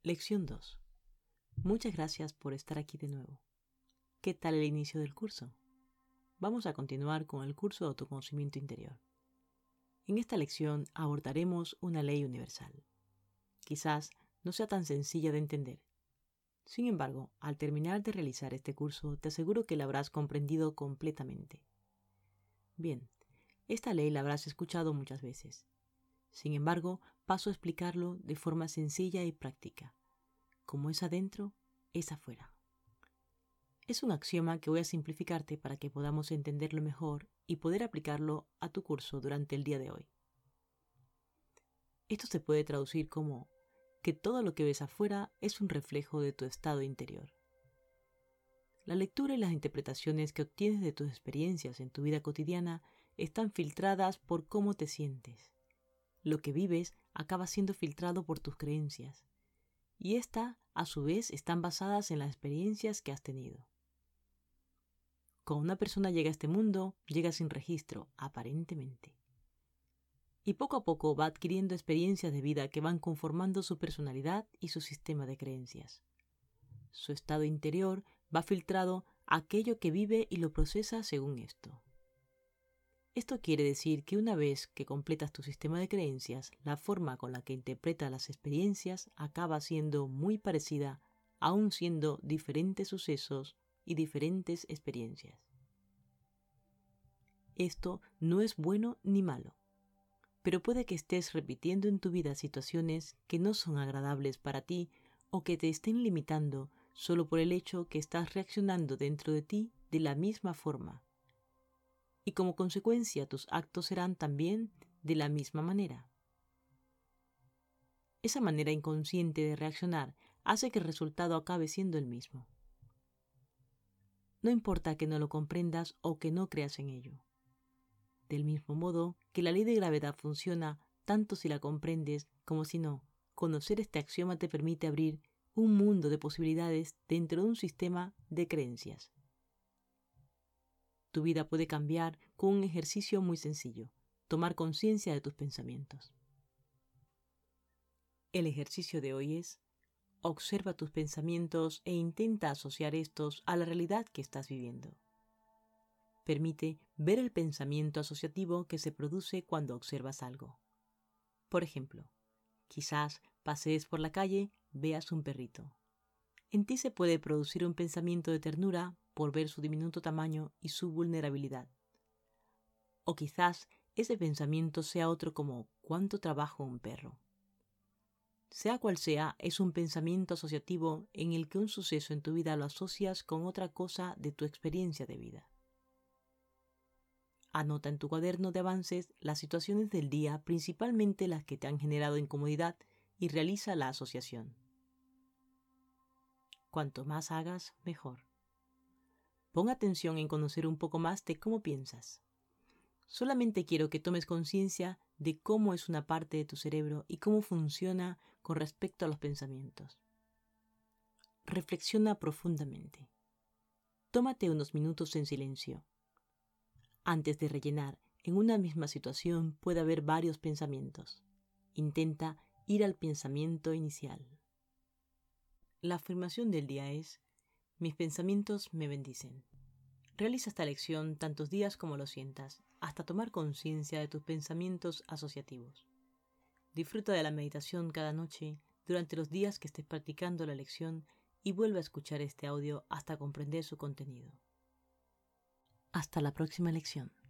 Lección 2. Muchas gracias por estar aquí de nuevo. ¿Qué tal el inicio del curso? Vamos a continuar con el curso de autoconocimiento interior. En esta lección abordaremos una ley universal. Quizás no sea tan sencilla de entender. Sin embargo, al terminar de realizar este curso, te aseguro que la habrás comprendido completamente. Bien, esta ley la habrás escuchado muchas veces. Sin embargo, paso a explicarlo de forma sencilla y práctica. Como es adentro, es afuera. Es un axioma que voy a simplificarte para que podamos entenderlo mejor y poder aplicarlo a tu curso durante el día de hoy. Esto se puede traducir como que todo lo que ves afuera es un reflejo de tu estado interior. La lectura y las interpretaciones que obtienes de tus experiencias en tu vida cotidiana están filtradas por cómo te sientes. Lo que vives acaba siendo filtrado por tus creencias, y estas, a su vez, están basadas en las experiencias que has tenido. Cuando una persona llega a este mundo, llega sin registro, aparentemente. Y poco a poco va adquiriendo experiencias de vida que van conformando su personalidad y su sistema de creencias. Su estado interior va filtrado a aquello que vive y lo procesa según esto. Esto quiere decir que una vez que completas tu sistema de creencias, la forma con la que interpretas las experiencias acaba siendo muy parecida, aun siendo diferentes sucesos y diferentes experiencias. Esto no es bueno ni malo, pero puede que estés repitiendo en tu vida situaciones que no son agradables para ti o que te estén limitando solo por el hecho que estás reaccionando dentro de ti de la misma forma. Y como consecuencia tus actos serán también de la misma manera. Esa manera inconsciente de reaccionar hace que el resultado acabe siendo el mismo. No importa que no lo comprendas o que no creas en ello. Del mismo modo que la ley de gravedad funciona tanto si la comprendes como si no, conocer este axioma te permite abrir un mundo de posibilidades dentro de un sistema de creencias. Tu vida puede cambiar con un ejercicio muy sencillo: tomar conciencia de tus pensamientos. El ejercicio de hoy es: observa tus pensamientos e intenta asociar estos a la realidad que estás viviendo. Permite ver el pensamiento asociativo que se produce cuando observas algo. Por ejemplo, quizás pasees por la calle, veas un perrito. En ti se puede producir un pensamiento de ternura por ver su diminuto tamaño y su vulnerabilidad. O quizás ese pensamiento sea otro como ¿cuánto trabaja un perro? Sea cual sea, es un pensamiento asociativo en el que un suceso en tu vida lo asocias con otra cosa de tu experiencia de vida. Anota en tu cuaderno de avances las situaciones del día, principalmente las que te han generado incomodidad, y realiza la asociación. Cuanto más hagas, mejor. Pon atención en conocer un poco más de cómo piensas. Solamente quiero que tomes conciencia de cómo es una parte de tu cerebro y cómo funciona con respecto a los pensamientos. Reflexiona profundamente. Tómate unos minutos en silencio. Antes de rellenar, en una misma situación puede haber varios pensamientos. Intenta ir al pensamiento inicial. La afirmación del día es: mis pensamientos me bendicen. Realiza esta lección tantos días como lo sientas, hasta tomar conciencia de tus pensamientos asociativos. Disfruta de la meditación cada noche durante los días que estés practicando la lección y vuelve a escuchar este audio hasta comprender su contenido. Hasta la próxima lección.